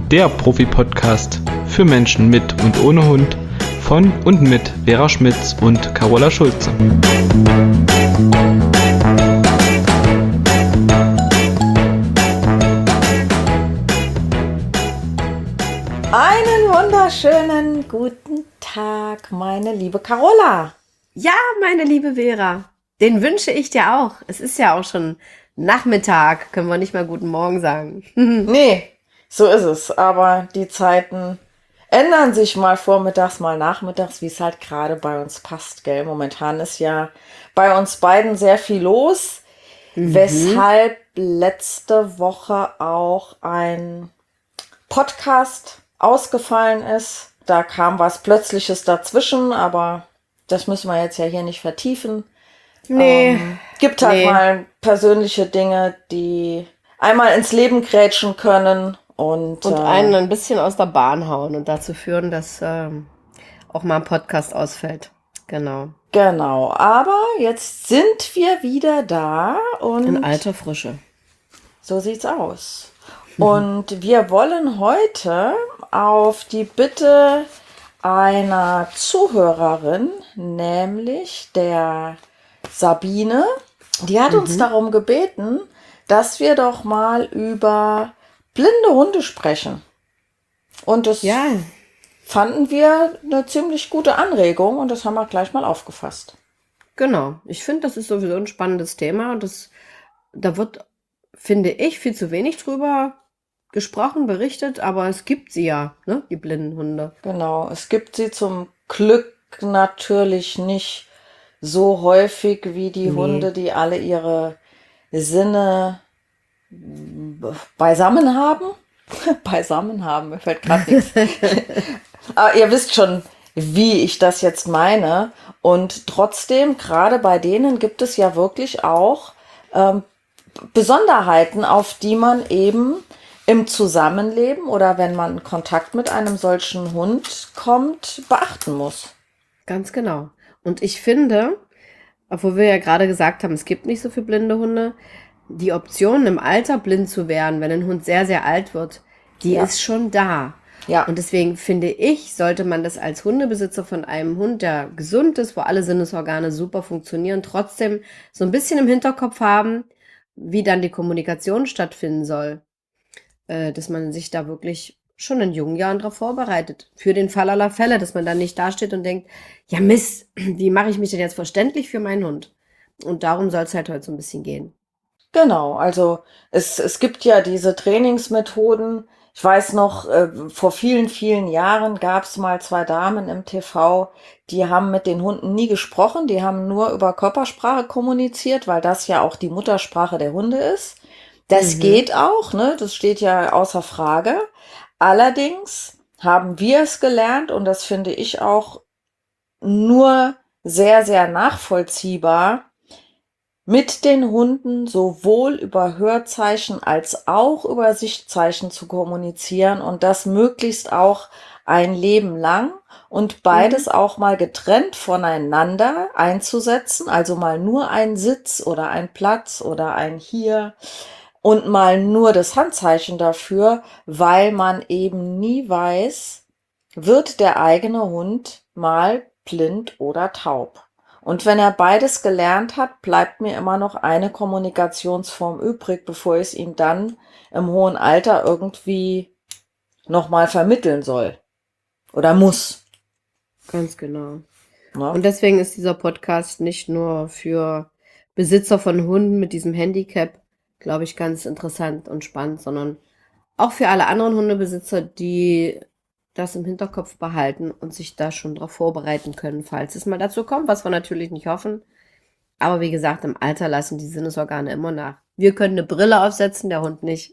der Profi-Podcast für Menschen mit und ohne Hund von und mit Vera Schmitz und Carola Schulze. Einen wunderschönen guten Tag, meine liebe Carola. Ja, meine liebe Vera, den wünsche ich dir auch. Es ist ja auch schon Nachmittag, können wir nicht mal guten Morgen sagen. Nee, so ist es. Aber die Zeiten ändern sich mal vormittags, mal nachmittags, wie es halt gerade bei uns passt, gell? Momentan ist ja bei uns beiden sehr viel los, weshalb letzte Woche auch ein Podcast ausgefallen ist. Da kam was Plötzliches dazwischen, aber das müssen wir jetzt ja hier nicht vertiefen. Nee. Gibt halt mal persönliche Dinge, die einmal ins Leben grätschen können und einen ein bisschen aus der Bahn hauen und dazu führen, dass auch mal ein Podcast ausfällt. Genau. Genau, aber jetzt sind wir wieder da und In alter Frische. so sieht's aus. Und wir wollen heute auf die Bitte einer Zuhörerin, nämlich der Sabine, die hat uns darum gebeten, dass wir doch mal über blinde Hunde sprechen. Und das fanden wir eine ziemlich gute Anregung und das haben wir gleich mal aufgefasst. Genau. Ich finde, das ist sowieso ein spannendes Thema und da wird, finde ich, viel zu wenig drüber gesprochen, berichtet, aber es gibt sie ja, ne, die blinden Hunde. Genau, es gibt sie zum Glück natürlich nicht so häufig wie die Hunde, die alle ihre Sinne beisammen haben. Beisammen haben, mir fällt gerade nichts. Aber ihr wisst schon, wie ich das jetzt meine. Und trotzdem, gerade bei denen gibt es ja wirklich auch Besonderheiten, auf die man eben im Zusammenleben oder wenn man in Kontakt mit einem solchen Hund kommt, beachten muss. Ganz genau. Und ich finde, obwohl wir ja gerade gesagt haben, es gibt nicht so viele blinde Hunde, die Option im Alter blind zu werden, wenn ein Hund sehr, sehr alt wird, die ist schon da. Ja. Und deswegen finde ich, sollte man das als Hundebesitzer von einem Hund, der gesund ist, wo alle Sinnesorgane super funktionieren, trotzdem so ein bisschen im Hinterkopf haben, wie dann die Kommunikation stattfinden soll. Dass man sich da wirklich schon in jungen Jahren darauf vorbereitet. Für den Fall aller Fälle, dass man dann nicht dasteht und denkt, ja Mist, wie mache ich mich denn jetzt verständlich für meinen Hund? Und darum soll es halt heute so ein bisschen gehen. Genau, also es gibt ja diese Trainingsmethoden. Ich weiß noch, vor vielen, vielen Jahren gab es mal 2 Damen im TV, die haben mit den Hunden nie gesprochen, die haben nur über Körpersprache kommuniziert, weil das ja auch die Muttersprache der Hunde ist. Das geht auch, ne? Das steht ja außer Frage. Allerdings haben wir es gelernt und das finde ich auch nur sehr, sehr nachvollziehbar, mit den Hunden sowohl über Hörzeichen als auch über Sichtzeichen zu kommunizieren und das möglichst auch ein Leben lang und beides auch mal getrennt voneinander einzusetzen, also mal nur ein Sitz oder ein Platz oder ein Hier und mal nur das Handzeichen dafür, weil man eben nie weiß, wird der eigene Hund mal blind oder taub. Und wenn er beides gelernt hat, bleibt mir immer noch eine Kommunikationsform übrig, bevor ich es ihm dann im hohen Alter irgendwie nochmal vermitteln soll. Oder muss. Ganz genau. Ne? Und deswegen ist dieser Podcast nicht nur für Besitzer von Hunden mit diesem Handicap, glaube ich, ganz interessant und spannend, sondern auch für alle anderen Hundebesitzer, die das im Hinterkopf behalten und sich da schon darauf vorbereiten können, falls es mal dazu kommt, was wir natürlich nicht hoffen. Aber wie gesagt, im Alter lassen die Sinnesorgane immer nach. Wir können eine Brille aufsetzen, der Hund nicht.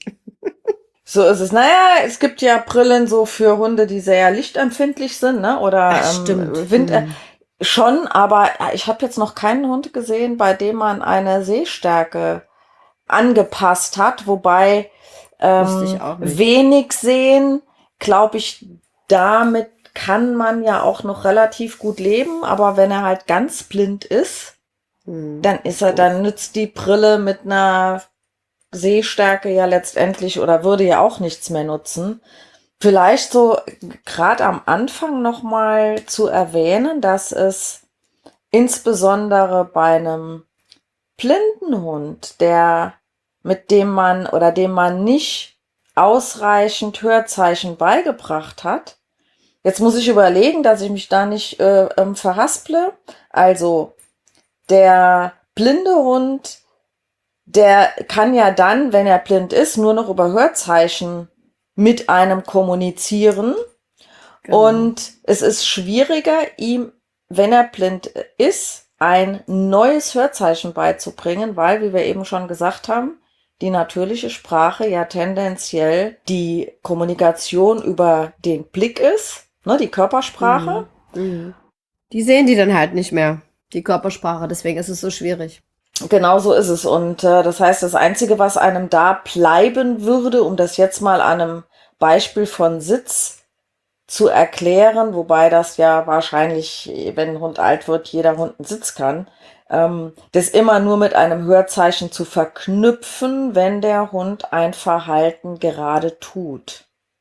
So ist es. Naja, es gibt ja Brillen so für Hunde, die sehr lichtempfindlich sind, ne? Oder Stimmt. Wind. Schon, aber ich habe jetzt noch keinen Hund gesehen, bei dem man eine Sehstärke angepasst hat, wobei Wüsste ich auch nicht. wenig sehen, glaube ich, damit kann man ja auch noch relativ gut leben, aber wenn er halt ganz blind ist, dann dann nützt die Brille mit einer Sehstärke ja letztendlich oder würde ja auch nichts mehr nutzen. Vielleicht so gerade am Anfang nochmal zu erwähnen, dass es insbesondere bei einem blinden Hund, dem man nicht ausreichend Hörzeichen beigebracht hat. Jetzt muss ich überlegen, dass ich mich da nicht verhasple. Also der blinde Hund, der kann ja dann, wenn er blind ist, nur noch über Hörzeichen mit einem kommunizieren. Genau. Und es ist schwieriger, ihm, wenn er blind ist, ein neues Hörzeichen beizubringen, weil, wie wir eben schon gesagt haben, die natürliche Sprache ja tendenziell die Kommunikation über den Blick ist, ne, die Körpersprache. Mhm. Die sehen die dann halt nicht mehr, die Körpersprache. Deswegen ist es so schwierig. Genau so ist es. Und das heißt, das Einzige, was einem da bleiben würde, um das jetzt mal an einem Beispiel von Sitz zu erklären, wobei das ja wahrscheinlich, wenn ein Hund alt wird, jeder Hund einen Sitz kann, das immer nur mit einem Hörzeichen zu verknüpfen, wenn der Hund ein Verhalten gerade tut.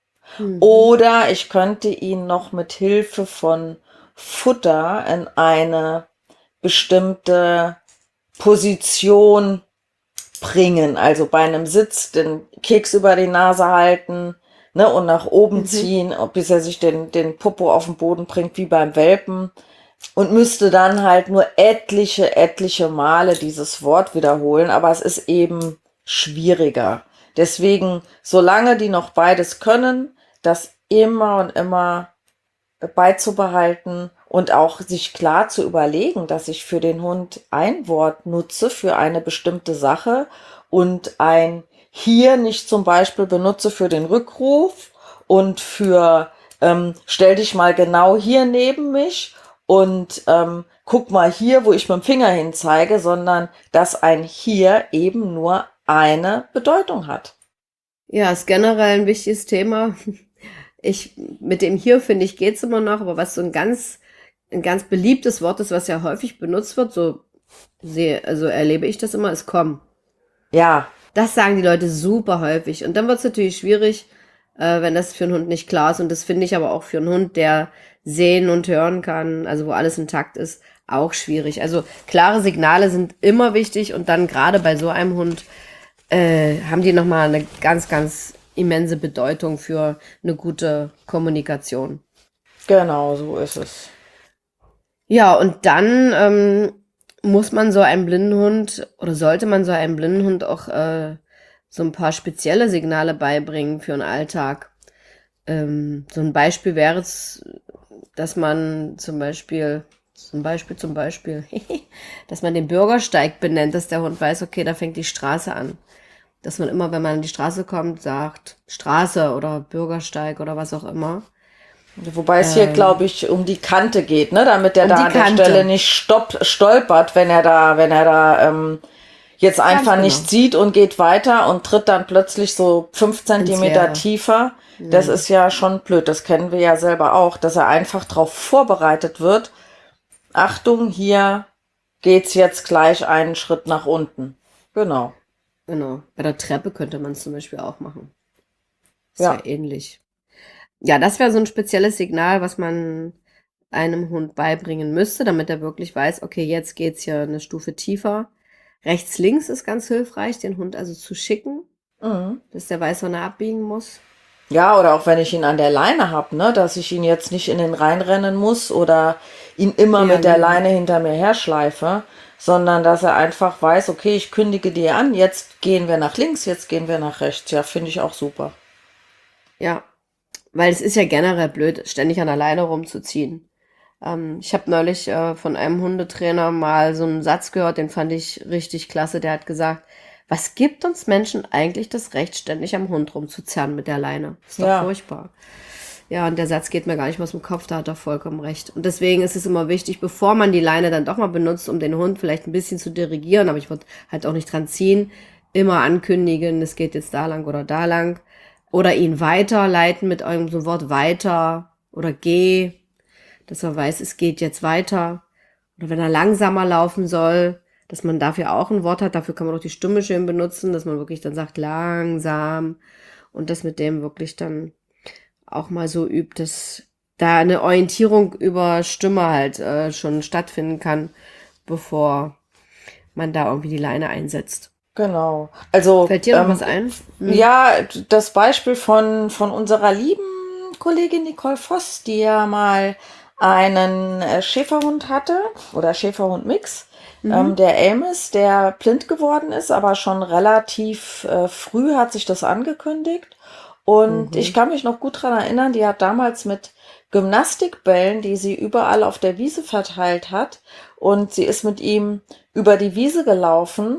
Oder ich könnte ihn noch mit Hilfe von Futter in eine bestimmte Position bringen. Also bei einem Sitz den Keks über die Nase halten, ne, und nach oben ziehen, bis er sich den Popo auf den Boden bringt, wie beim Welpen. Und müsste dann halt nur etliche Male dieses Wort wiederholen. Aber es ist eben schwieriger. Deswegen, solange die noch beides können, das immer und immer beizubehalten und auch sich klar zu überlegen, dass ich für den Hund ein Wort nutze für eine bestimmte Sache und ein hier nicht zum Beispiel benutze für den Rückruf und für stell dich mal genau hier neben mich und guck mal hier, wo ich mit dem Finger hin zeige, sondern dass ein hier eben nur eine Bedeutung hat. Ja, ist generell ein wichtiges Thema. Mit dem hier, finde ich, geht's immer noch, aber was so ein ganz beliebtes Wort ist, was ja häufig benutzt wird, also erlebe ich das immer, ist komm. Ja, Das sagen die Leute super häufig. Und dann wird's natürlich schwierig, wenn das für einen Hund nicht klar ist. Und das finde ich aber auch für einen Hund, der sehen und hören kann, also wo alles intakt ist, auch schwierig. Also klare Signale sind immer wichtig und dann gerade bei so einem Hund haben die nochmal eine ganz immense Bedeutung für eine gute Kommunikation. genau, so ist es. Ja, und dann muss man so einem blinden Hund oder sollte man so einem blinden Hund auch so ein paar spezielle Signale beibringen für den Alltag. So ein Beispiel wäre es, dass man zum Beispiel, dass man den Bürgersteig benennt, dass der Hund weiß, okay, da fängt die Straße an. Dass man immer, wenn man an die Straße kommt, sagt Straße oder Bürgersteig oder was auch immer. Wobei es hier, glaube ich, um die Kante geht, ne, damit er Um da die an der Kante. Stelle nicht stolpert, wenn er da jetzt einfach genau. nicht sieht und geht weiter und tritt dann plötzlich so 5 Zentimeter Leere. tiefer. Das ist ja schon blöd. Das kennen wir ja selber auch, dass er einfach darauf vorbereitet wird. Achtung, hier geht's jetzt gleich einen Schritt nach unten. Genau. Genau. Bei der Treppe könnte man es zum Beispiel auch machen. Ist Ja. ja ähnlich. Ja, das wäre so ein spezielles Signal, was man einem Hund beibringen müsste, damit er wirklich weiß, okay, jetzt geht's hier eine Stufe tiefer. Rechts, links ist ganz hilfreich, den Hund also zu schicken, Mhm. dass der weiß, wann er abbiegen muss. Ja, oder auch wenn ich ihn an der Leine hab, ne, dass ich ihn jetzt nicht in den Rhein rennen muss oder ihn immer Ja, mit der nee. Leine hinter mir herschleife, sondern dass er einfach weiß, okay, ich kündige dir an, jetzt gehen wir nach links, jetzt gehen wir nach rechts. Ja, finde ich auch super. Ja, weil es ist ja generell blöd, ständig an der Leine rumzuziehen. Ich habe neulich von einem Hundetrainer mal so einen Satz gehört, den fand ich richtig klasse. Der hat gesagt, was gibt uns Menschen eigentlich das Recht, ständig am Hund rumzuzerren mit der Leine? Ist doch Ja. furchtbar. Ja, und der Satz geht mir gar nicht mehr aus dem Kopf, da hat er vollkommen recht. Und deswegen ist es immer wichtig, bevor man die Leine dann doch mal benutzt, um den Hund vielleicht ein bisschen zu dirigieren, aber ich würde halt auch nicht dran ziehen, immer ankündigen, es geht jetzt da lang oder da lang. Oder ihn weiterleiten mit irgendeinem so Wort weiter oder geh, dass er weiß, es geht jetzt weiter. Oder wenn er langsamer laufen soll, dass man dafür auch ein Wort hat, dafür kann man auch die Stimme schön benutzen, dass man wirklich dann sagt langsam und das mit dem wirklich dann auch mal so übt, dass da eine Orientierung über Stimme halt schon stattfinden kann, bevor man da irgendwie die Leine einsetzt. Genau. Also, Fällt dir noch was ein? ja, das Beispiel von unserer lieben Kollegin Nicole Voss, die ja mal einen Schäferhund hatte oder Schäferhund-Mix, der Amos, der blind geworden ist, aber schon relativ früh hat sich das angekündigt. Und ich kann mich noch gut dran erinnern, die hat damals mit Gymnastikbällen, die sie überall auf der Wiese verteilt hat, und sie ist mit ihm über die Wiese gelaufen,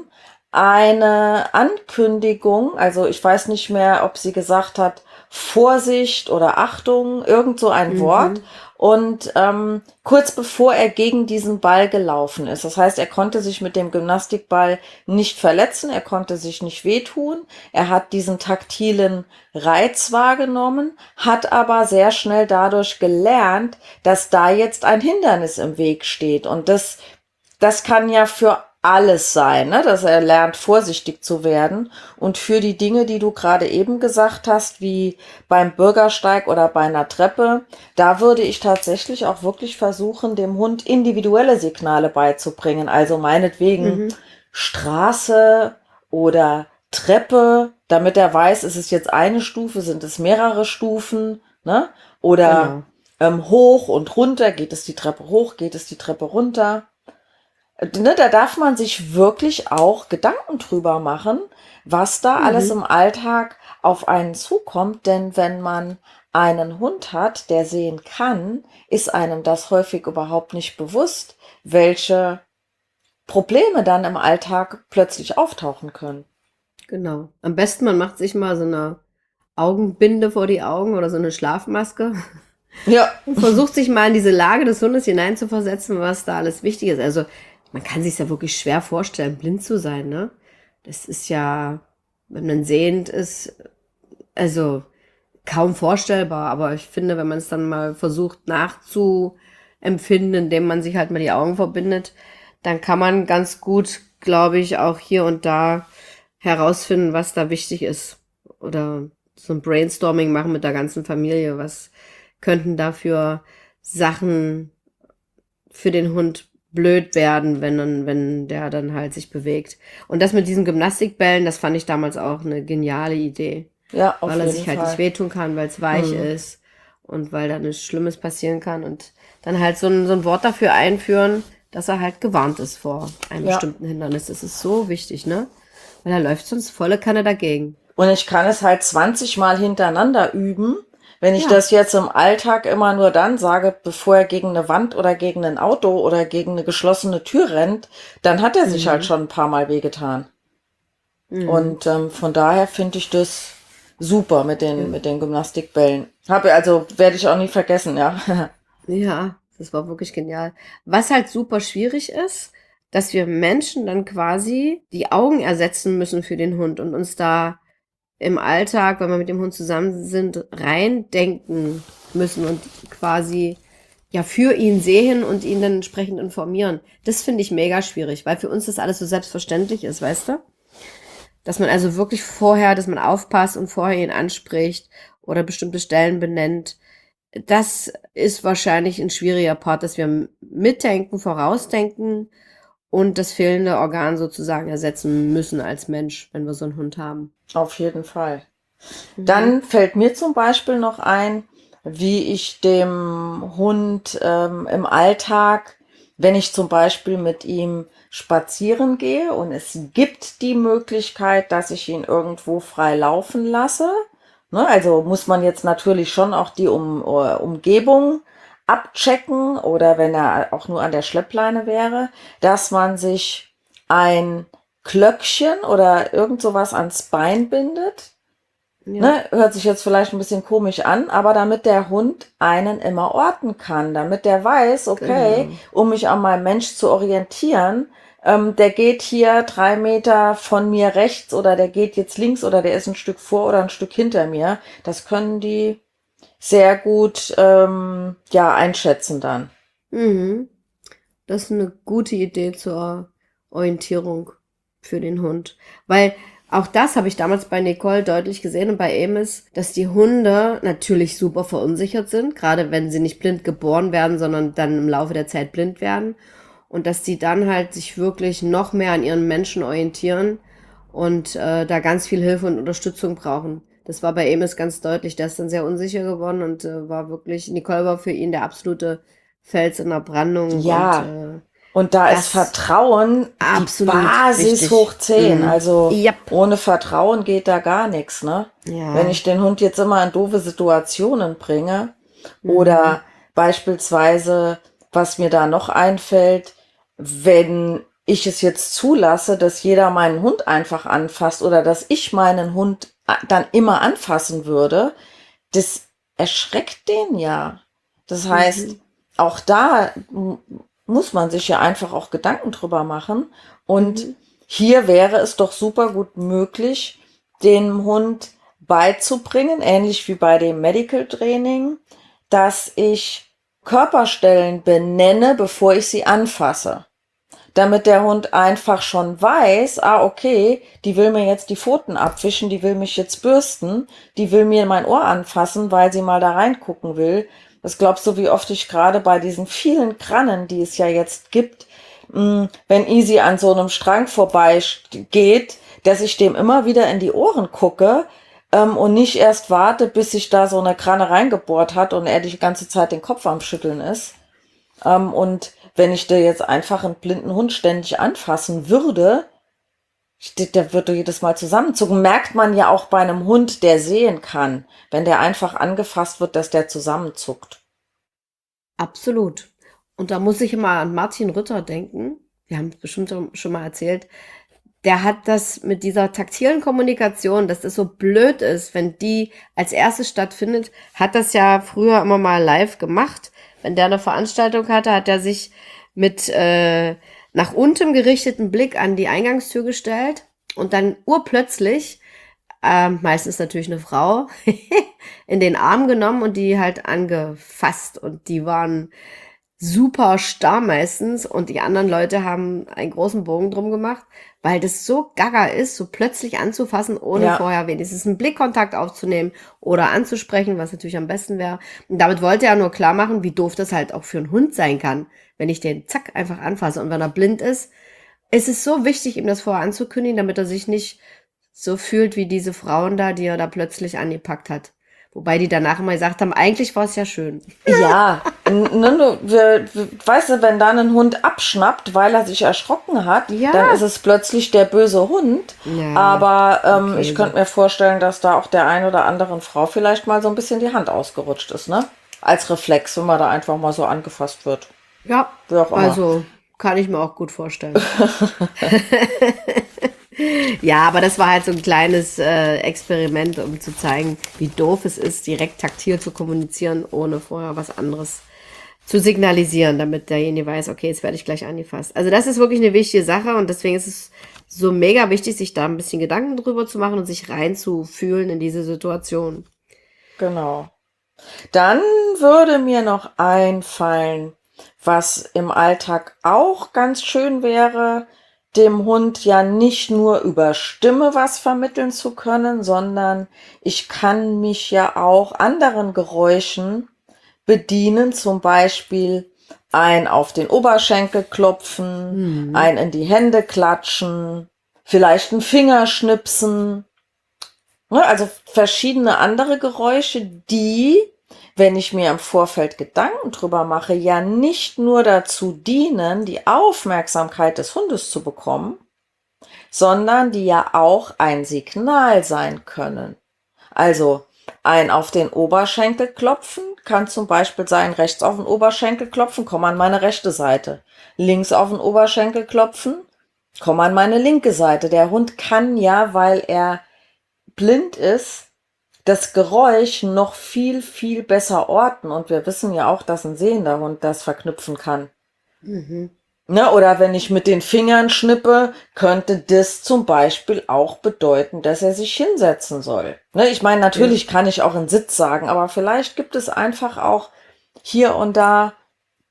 eine Ankündigung, also ich weiß nicht mehr, ob sie gesagt hat, Vorsicht oder Achtung, irgend so ein Wort. Und kurz bevor er gegen diesen Ball gelaufen ist, das heißt, er konnte sich mit dem Gymnastikball nicht verletzen, er konnte sich nicht wehtun, er hat diesen taktilen Reiz wahrgenommen, hat aber sehr schnell dadurch gelernt, dass da jetzt ein Hindernis im Weg steht. Und das kann ja für alles sein, ne? Dass er lernt, vorsichtig zu werden. Und für die Dinge, die du gerade eben gesagt hast, wie beim Bürgersteig oder bei einer Treppe, da würde ich tatsächlich auch wirklich versuchen, dem Hund individuelle Signale beizubringen. Also meinetwegen Straße oder Treppe, damit er weiß, ist es jetzt eine Stufe, sind es mehrere Stufen, ne? Oder hoch und runter, geht es die Treppe hoch, geht es die Treppe runter. Ne, da darf man sich wirklich auch Gedanken drüber machen, was da alles im Alltag auf einen zukommt. Denn wenn man einen Hund hat, der sehen kann, ist einem das häufig überhaupt nicht bewusst, welche Probleme dann im Alltag plötzlich auftauchen können. Genau. Am besten, man macht sich mal so eine Augenbinde vor die Augen oder so eine Schlafmaske Ja, und versucht sich mal in diese Lage des Hundes hineinzuversetzen, was da alles wichtig ist. Also man kann sich ja wirklich schwer vorstellen, blind zu sein, ne? Das ist ja, wenn man sehend ist, also kaum vorstellbar. Aber ich finde, wenn man es dann mal versucht nachzuempfinden, indem man sich halt mal die Augen verbindet, dann kann man ganz gut, glaube ich, auch hier und da herausfinden, was da wichtig ist. Oder so ein Brainstorming machen mit der ganzen Familie. Was könnten dafür Sachen für den Hund blöd werden, wenn der dann halt sich bewegt. Und das mit diesen Gymnastikbällen, das fand ich damals auch eine geniale Idee. ja, auf Weil er jeden sich halt Fall. nicht wehtun kann, weil es weich ist und weil da nichts Schlimmes passieren kann. Und dann halt so ein Wort dafür einführen, dass er halt gewarnt ist vor einem Ja. bestimmten Hindernis. Das ist so wichtig, ne? Weil er läuft sonst volle Kanne dagegen. Und ich kann es halt 20 Mal hintereinander üben. Wenn ich Ja. das jetzt im Alltag immer nur dann sage, bevor er gegen eine Wand oder gegen ein Auto oder gegen eine geschlossene Tür rennt, dann hat er sich halt schon ein paar Mal wehgetan. Und von daher finde ich das super mit den Gymnastikbällen. Werde ich auch nie vergessen, ja. Ja, das war wirklich genial. Was halt super schwierig ist, dass wir Menschen dann quasi die Augen ersetzen müssen für den Hund und uns da im Alltag, wenn wir mit dem Hund zusammen sind, reindenken müssen und quasi ja für ihn sehen und ihn dann entsprechend informieren. Das finde ich mega schwierig, weil für uns das alles so selbstverständlich ist, weißt du? Dass man also wirklich vorher, dass man aufpasst und vorher ihn anspricht oder bestimmte Stellen benennt. Das ist wahrscheinlich ein schwieriger Part, dass wir mitdenken, vorausdenken und das fehlende Organ sozusagen ersetzen müssen als Mensch, wenn wir so einen Hund haben. Auf jeden Fall. Dann fällt mir zum Beispiel noch ein, wie ich dem Hund im Alltag, wenn ich zum Beispiel mit ihm spazieren gehe und es gibt die Möglichkeit, dass ich ihn irgendwo frei laufen lasse, ne, also muss man jetzt natürlich schon auch die Umgebung abchecken oder wenn er auch nur an der Schleppleine wäre, dass man sich ein Klöckchen oder irgend sowas ans Bein bindet. Ja. Ne, hört sich jetzt vielleicht ein bisschen komisch an, aber damit der Hund einen immer orten kann, damit der weiß, okay, um mich an meinem Mensch zu orientieren, der geht hier 3 Meter von mir rechts oder der geht jetzt links oder der ist ein Stück vor oder ein Stück hinter mir. Das können die sehr gut einschätzen dann. Mhm. Das ist eine gute Idee zur Orientierung für den Hund. Weil Auch das habe ich damals bei Nicole deutlich gesehen und bei Emis, dass die Hunde natürlich super verunsichert sind, gerade wenn sie nicht blind geboren werden, sondern dann im Laufe der Zeit blind werden. Und dass die dann halt sich wirklich noch mehr an ihren Menschen orientieren und da ganz viel Hilfe und Unterstützung brauchen. Das war bei Emis ganz deutlich. Der ist dann sehr unsicher geworden und war wirklich, Nicole war für ihn der absolute Fels in der Brandung. Ja. Und Und da ist das Vertrauen die absolut Basis wichtig. hoch 10. Also Yep. ohne Vertrauen geht da gar nichts, ne? Ja. Wenn ich den Hund jetzt immer in doofe Situationen bringe oder beispielsweise, was mir da noch einfällt, wenn ich es jetzt zulasse, dass jeder meinen Hund einfach anfasst oder dass ich meinen Hund dann immer anfassen würde, das erschreckt den ja. Das heißt, auch da muss man sich ja einfach auch Gedanken drüber machen. Und hier wäre es doch super gut möglich, dem Hund beizubringen, ähnlich wie bei dem Medical Training, dass ich Körperstellen benenne, bevor ich sie anfasse. Damit der Hund einfach schon weiß, okay, die will mir jetzt die Pfoten abwischen, die will mich jetzt bürsten, die will mir mein Ohr anfassen, weil sie mal da reingucken will. Was glaubst du, wie oft ich gerade bei diesen vielen Krannen, die es ja jetzt gibt, wenn Easy an so einem Strang vorbeigeht, dass ich dem immer wieder in die Ohren gucke und nicht erst warte, bis sich da so eine Kranne reingebohrt hat und er die ganze Zeit den Kopf am Schütteln ist. Und wenn ich dir jetzt einfach einen blinden Hund ständig anfassen würde, der würde jedes Mal zusammenzucken. Merkt man ja auch bei einem Hund, der sehen kann, wenn der einfach angefasst wird, dass der zusammenzuckt. Absolut. Und da muss ich immer an Martin Rütter denken. Wir haben es bestimmt schon mal erzählt. Der hat das mit dieser taktilen Kommunikation, dass das so blöd ist, wenn die als erstes stattfindet, hat das ja früher immer mal live gemacht. Wenn der eine Veranstaltung hatte, hat er sich mit nach unten gerichteten Blick an die Eingangstür gestellt und dann urplötzlich, meistens natürlich eine Frau, in den Arm genommen und die halt angefasst. Und die waren super starr meistens und die anderen Leute haben einen großen Bogen drum gemacht, weil das so gaga ist, so plötzlich anzufassen, ohne vorher wenigstens einen Blickkontakt aufzunehmen oder anzusprechen, was natürlich am besten wäre. Und damit wollte er nur klar machen, wie doof das halt auch für einen Hund sein kann, wenn ich den zack einfach anfasse. Und wenn er blind ist, ist es so wichtig, ihm das vorher anzukündigen, damit er sich nicht so fühlt wie diese Frauen da, die er da plötzlich angepackt hat. Wobei die danach immer gesagt haben, eigentlich war es ja schön. Ja, weißt du, wenn dann ein Hund abschnappt, weil er sich erschrocken hat, dann ist es plötzlich der böse Hund. Ja, aber okay, ich könnte mir vorstellen, dass da auch der ein oder anderen Frau vielleicht mal so ein bisschen die Hand ausgerutscht ist, ne? Als Reflex, wenn man da einfach mal so angefasst wird. Ja, Wie auch immer. also kann ich mir auch gut vorstellen. Ja, aber das war halt so ein kleines Experiment, um zu zeigen, wie doof es ist, direkt taktil zu kommunizieren, ohne vorher was anderes zu signalisieren, damit derjenige weiß, okay, jetzt werde ich gleich angefasst. Also das ist wirklich eine wichtige Sache und deswegen ist es so mega wichtig, sich da ein bisschen Gedanken drüber zu machen und sich reinzufühlen in diese Situation. Genau. Dann würde mir noch einfallen, was im Alltag auch ganz schön wäre, dem Hund ja nicht nur über Stimme was vermitteln zu können, sondern ich kann mich ja auch anderen Geräuschen bedienen, zum Beispiel ein auf den Oberschenkel klopfen, ein in die Hände klatschen, vielleicht einen Finger schnipsen. Also verschiedene andere Geräusche, die, wenn ich mir im Vorfeld Gedanken drüber mache, ja nicht nur dazu dienen, die Aufmerksamkeit des Hundes zu bekommen, sondern die ja auch ein Signal sein können. Also ein auf den Oberschenkel klopfen kann zum Beispiel sein, rechts auf den Oberschenkel klopfen, komm an meine rechte Seite. Links auf den Oberschenkel klopfen, komm an meine linke Seite. Der Hund kann ja, weil er blind ist, das Geräusch noch viel, viel besser orten. Und wir wissen ja auch, dass ein sehender Hund das verknüpfen kann. Ne? Oder wenn ich mit den Fingern schnippe, könnte das zum Beispiel auch bedeuten, dass er sich hinsetzen soll. Ne? Ich meine, natürlich kann ich auch einen Sitz sagen, aber vielleicht gibt es einfach auch hier und da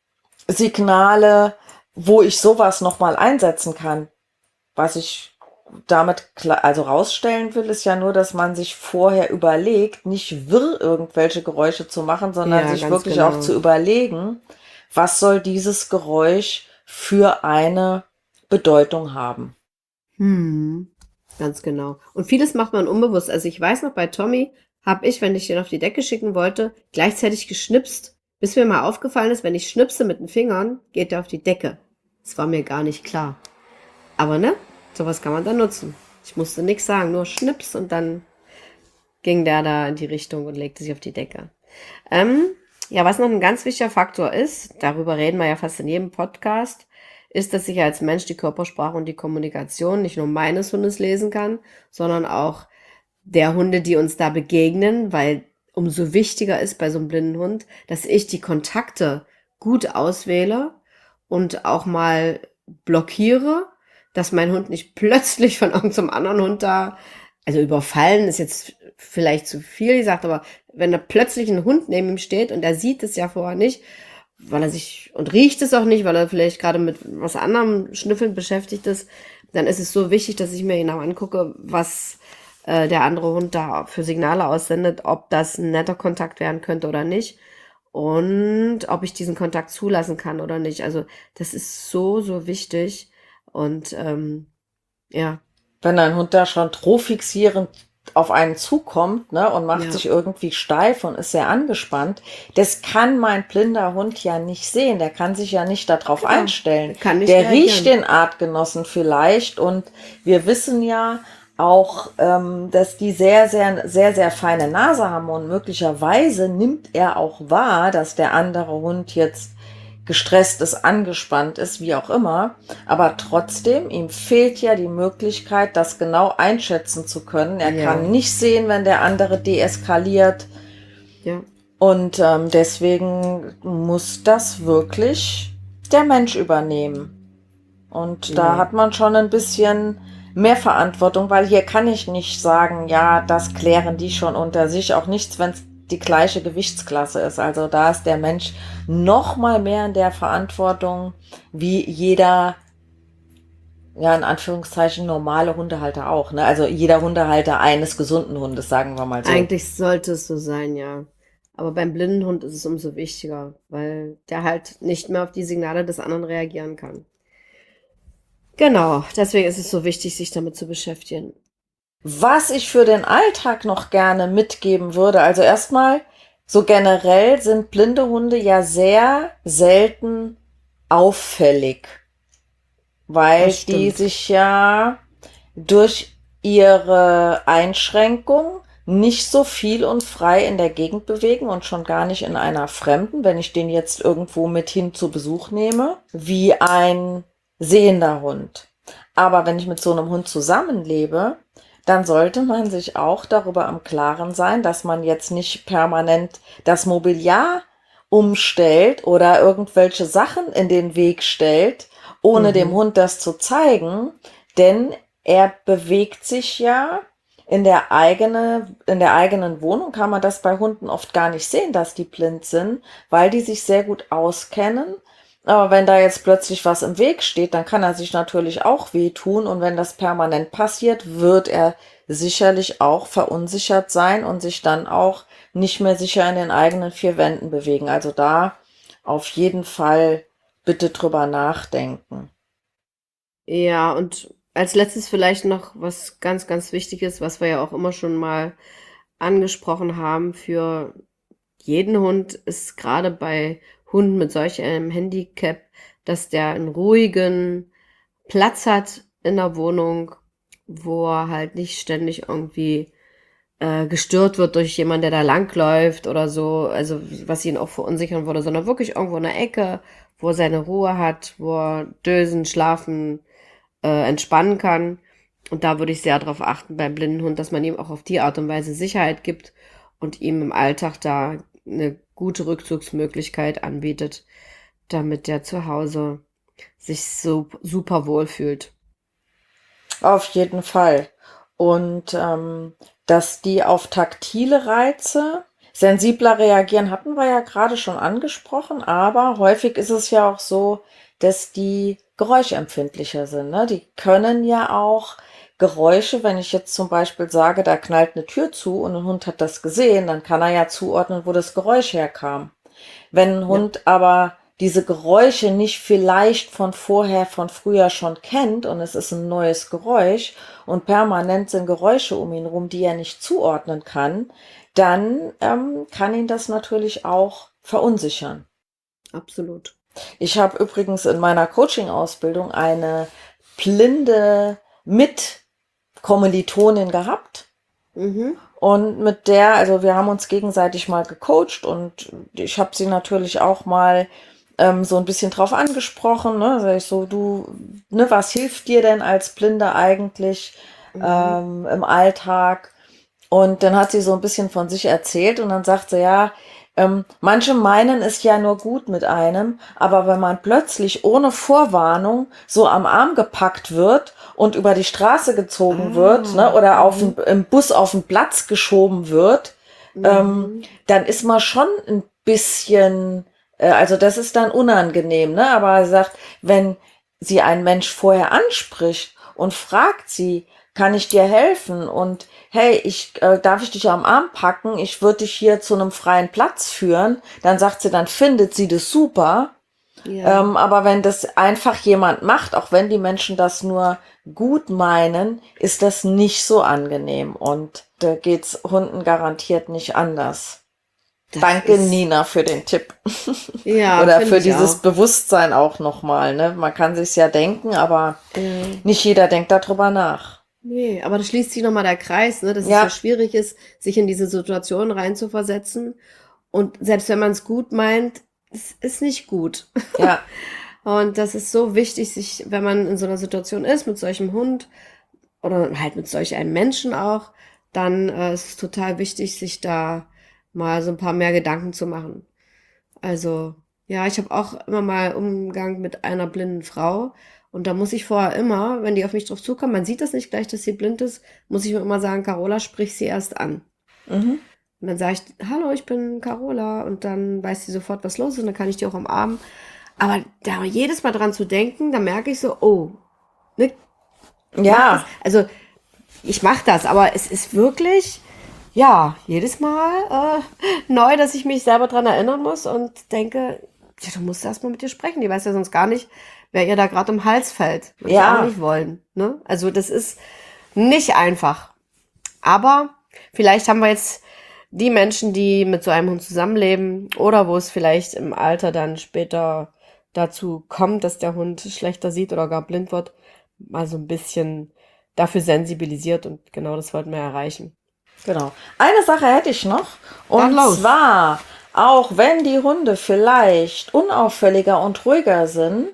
Signale, wo ich sowas nochmal einsetzen kann, was ich damit also rausstellen will, ist ja nur, dass man sich vorher überlegt, nicht wirr irgendwelche Geräusche zu machen, sondern Ja, sich ganz wirklich auch zu genau. überlegen, was soll dieses Geräusch für eine Bedeutung haben. Hm. Ganz genau. Und vieles macht man unbewusst. Also ich weiß noch, bei Tommy habe ich, wenn ich den auf die Decke schicken wollte, gleichzeitig geschnipst, bis mir mal aufgefallen ist, wenn ich schnipse mit den Fingern, geht der auf die Decke. Das war mir gar nicht klar. Aber ne, sowas kann man dann nutzen. Ich musste nichts sagen, nur Schnips und dann ging der da in die Richtung und legte sich auf die Decke. Ähm, ja, was noch ein ganz wichtiger Faktor ist, darüber reden wir ja fast in jedem Podcast, ist, dass ich als Mensch die Körpersprache und die Kommunikation nicht nur meines Hundes lesen kann, sondern auch der Hunde, die uns da begegnen, weil umso wichtiger ist bei so einem blinden Hund, dass ich die Kontakte gut auswähle und auch mal blockiere, dass mein Hund nicht plötzlich von irgendeinem anderen Hund da, also überfallen ist jetzt vielleicht zu viel gesagt, aber wenn da plötzlich ein Hund neben ihm steht und er sieht es ja vorher nicht, weil er sich und riecht es auch nicht, weil er vielleicht gerade mit was anderem Schnüffeln beschäftigt ist, dann ist es so wichtig, dass ich mir genau angucke, was der andere Hund da für Signale aussendet, ob das ein netter Kontakt werden könnte oder nicht und ob ich diesen Kontakt zulassen kann oder nicht. Also das ist so, so wichtig und ja, Wenn ein Hund da schon drohfixierend auf einen zukommt, ne, und macht ja, sich irgendwie steif und ist sehr angespannt, das kann mein blinder Hund ja nicht sehen. Der kann sich ja nicht darauf genau, einstellen. kann nicht Der riecht reagieren. den Artgenossen vielleicht und wir wissen ja auch, dass die sehr, sehr, sehr, sehr feine Nase haben und möglicherweise nimmt er auch wahr, dass der andere Hund jetzt gestresst ist, angespannt ist, wie auch immer. Aber trotzdem, ihm fehlt ja die Möglichkeit, das genau einschätzen zu können. Er Ja, kann nicht sehen, wenn der andere deeskaliert. ja, Und deswegen muss das wirklich der Mensch übernehmen. Und da ja. hat man schon ein bisschen mehr Verantwortung, weil hier kann ich nicht sagen, ja, das klären die schon unter sich. Auch nichts, wenn es die gleiche Gewichtsklasse ist. Also da ist der Mensch noch mal mehr in der Verantwortung, wie jeder, ja, in Anführungszeichen normale Hundehalter auch. Ne? Also jeder Hundehalter eines gesunden Hundes, sagen wir mal so. Eigentlich sollte es so sein, ja. Aber beim blinden Hund ist es umso wichtiger, weil der halt nicht mehr auf die Signale des anderen reagieren kann. Genau, deswegen ist es so wichtig, sich damit zu beschäftigen. Was ich für den Alltag noch gerne mitgeben würde, also erstmal, so generell sind blinde Hunde ja sehr selten auffällig, weil Das die stimmt. sich ja durch ihre Einschränkung nicht so viel und frei in der Gegend bewegen und schon gar nicht in einer fremden, wenn ich den jetzt irgendwo mit hin zu Besuch nehme, wie ein sehender Hund. Aber wenn ich mit so einem Hund zusammenlebe, dann sollte man sich auch darüber im Klaren sein, dass man jetzt nicht permanent das Mobiliar umstellt oder irgendwelche Sachen in den Weg stellt, ohne dem Mhm. Hund das zu zeigen, denn er bewegt sich ja in der eigenen Wohnung, kann man das bei Hunden oft gar nicht sehen, dass die blind sind, weil die sich sehr gut auskennen. Aber wenn da jetzt plötzlich was im Weg steht, dann kann er sich natürlich auch wehtun. Und wenn das permanent passiert, wird er sicherlich auch verunsichert sein und sich dann auch nicht mehr sicher in den eigenen vier Wänden bewegen. Also da auf jeden Fall bitte drüber nachdenken. Ja, und als letztes vielleicht noch was ganz, ganz Wichtiges, was wir ja auch immer schon mal angesprochen haben für jeden Hund, ist gerade bei Hunden mit solch einem Handicap, dass der einen ruhigen Platz hat in der Wohnung, wo er halt nicht ständig irgendwie gestört wird durch jemanden, der da langläuft oder so, also was ihn auch verunsichern würde, sondern wirklich irgendwo in der Ecke, wo er seine Ruhe hat, wo er dösen, schlafen, entspannen kann. Und da würde ich sehr darauf achten beim blinden Hund, dass man ihm auch auf die Art und Weise Sicherheit gibt und ihm im Alltag da eine gute Rückzugsmöglichkeit anbietet, damit der zu Hause sich so super wohl fühlt. Auf jeden Fall. Und dass die auf taktile Reize sensibler reagieren, hatten wir ja gerade schon angesprochen, aber häufig ist es ja auch so, dass die geräuschempfindlicher sind. Ne? Die können ja auch Geräusche, wenn ich jetzt zum Beispiel sage, da knallt eine Tür zu und ein Hund hat das gesehen, dann kann er ja zuordnen, wo das Geräusch herkam. Wenn ein Hund aber diese Geräusche nicht vielleicht von früher schon kennt und es ist ein neues Geräusch und permanent sind Geräusche um ihn rum, die er nicht zuordnen kann, dann kann ihn das natürlich auch verunsichern. Absolut. Ich habe übrigens in meiner Coaching-Ausbildung eine blinde Mitkommilitonin gehabt. Und mit der, also wir haben uns gegenseitig mal gecoacht und ich habe sie natürlich auch mal so ein bisschen drauf angesprochen. Ne? Sag ich so, du, ne, was hilft dir denn als Blinde eigentlich im Alltag? Und dann hat sie so ein bisschen von sich erzählt und dann sagt sie, ja, manche meinen es ja nur gut mit einem, aber wenn man plötzlich ohne Vorwarnung so am Arm gepackt wird und über die Straße gezogen wird, ne, oder im Bus auf den Platz geschoben wird, dann ist man schon ein bisschen, also das ist dann unangenehm, ne? Aber er sagt, wenn sie einen Mensch vorher anspricht und fragt sie, kann ich dir helfen? Und hey, darf ich dich am Arm packen? Ich würde dich hier zu einem freien Platz führen. Dann sagt sie, dann findet sie das super. Ja. Aber wenn das einfach jemand macht, auch wenn die Menschen das nur gut meinen, ist das nicht so angenehm. Und da geht's Hunden garantiert nicht anders. Danke, Nina, für den Tipp. Ja, Oder find für ich dieses auch. Bewusstsein auch nochmal. Ne? Man kann sich's ja denken, aber nicht jeder denkt darüber nach. Nee, aber da schließt sich nochmal der Kreis, ne, dass es Ja. so schwierig ist, sich in diese Situation reinzuversetzen. Und selbst wenn man es gut meint, es ist nicht gut. Ja, Und das ist so wichtig, sich, wenn man in so einer Situation ist, mit solchem Hund oder halt mit solch einem Menschen auch, dann ist es total wichtig, sich da mal so ein paar mehr Gedanken zu machen. Also, ja, ich habe auch immer mal Umgang mit einer blinden Frau. Und da muss ich vorher immer, wenn die auf mich drauf zukommen, man sieht das nicht gleich, dass sie blind ist, muss ich mir immer sagen, Carola, sprich sie erst an. Und dann sage ich, hallo, ich bin Carola. Und dann weiß sie sofort, was los ist. Und dann kann ich die auch umarmen. Aber da jedes Mal dran zu denken, da merke ich so, oh, ne, ja, also ich mache das, aber es ist wirklich, ja, jedes Mal neu, dass ich mich selber dran erinnern muss und denke, ja, du musst erst mal mit dir sprechen. Die weiß ja sonst gar nicht, wer ihr da gerade um den Hals fällt. Würde ich Ja. auch nicht wollen. Ne? Also das ist nicht einfach. Aber vielleicht haben wir jetzt die Menschen, die mit so einem Hund zusammenleben oder wo es vielleicht im Alter dann später dazu kommt, dass der Hund schlechter sieht oder gar blind wird, mal so ein bisschen dafür sensibilisiert und genau das wollten wir erreichen. genau. Eine Sache hätte ich noch. Dann Und los. zwar, auch wenn die Hunde vielleicht unauffälliger und ruhiger sind,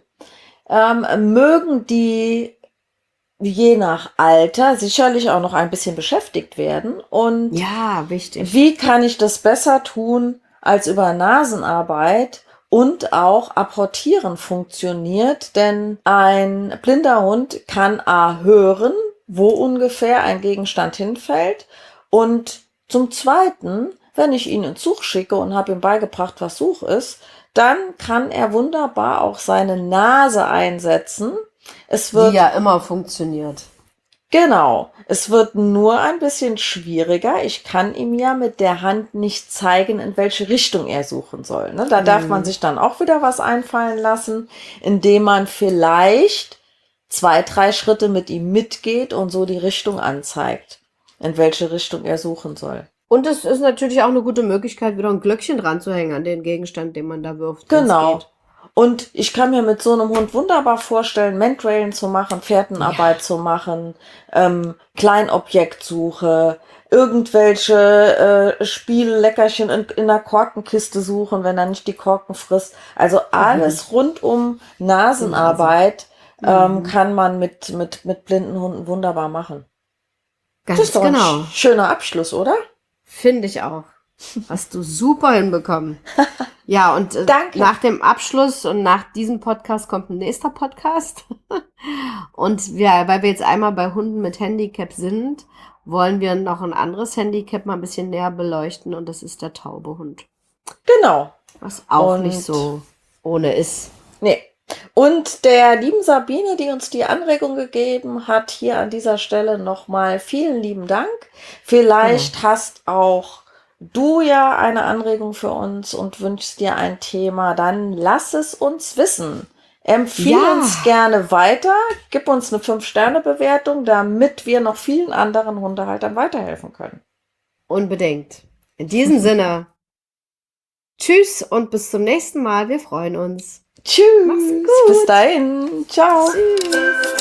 mögen die je nach Alter sicherlich auch noch ein bisschen beschäftigt werden. Und Ja, wichtig. wie kann ich das besser tun als über Nasenarbeit? Und auch Apportieren funktioniert, denn ein blinder Hund kann A hören, wo ungefähr ein Gegenstand hinfällt. Und zum Zweiten, wenn ich ihn ins Such schicke und habe ihm beigebracht, was Such ist, dann kann er wunderbar auch seine Nase einsetzen. Es wird Die ja immer funktioniert. Genau, es wird nur ein bisschen schwieriger. Ich kann ihm ja mit der Hand nicht zeigen, in welche Richtung er suchen soll. Ne? Da darf man sich dann auch wieder was einfallen lassen, indem man vielleicht 2, 3 Schritte mit ihm mitgeht und so die Richtung anzeigt, in welche Richtung er suchen soll. Und es ist natürlich auch eine gute Möglichkeit, wieder ein Glöckchen dran zu hängen an den Gegenstand, den man da wirft. wenn's Genau. geht. Und ich kann mir mit so einem Hund wunderbar vorstellen, Mantrailen zu machen, Fährtenarbeit zu machen, Kleinobjektsuche, irgendwelche Spielleckerchen in der Korkenkiste suchen, wenn er nicht die Korken frisst. Also alles rund um Nasenarbeit kann man mit blinden Hunden wunderbar machen. Das Ganz ist doch genau. ein schöner Abschluss, oder? Finde ich auch. Hast du super hinbekommen. Ja, und Danke. nach dem Abschluss und nach diesem Podcast kommt ein nächster Podcast. Und weil wir jetzt einmal bei Hunden mit Handicap sind, wollen wir noch ein anderes Handicap mal ein bisschen näher beleuchten und das ist der taube Hund. Genau. Was auch Und- nicht so ohne ist. Nee, Und der lieben Sabine, die uns die Anregung gegeben hat, hier an dieser Stelle nochmal vielen lieben Dank. Vielleicht hast auch du ja eine Anregung für uns und wünschst dir ein Thema, dann lass es uns wissen. Empfehle Ja. uns gerne weiter, gib uns eine 5-Sterne-Bewertung, damit wir noch vielen anderen Hundehaltern weiterhelfen können. Unbedingt. In diesem Sinne, tschüss und bis zum nächsten Mal. Wir freuen uns. Tschüss, Mach's gut. bis dahin, ciao. Tschüss.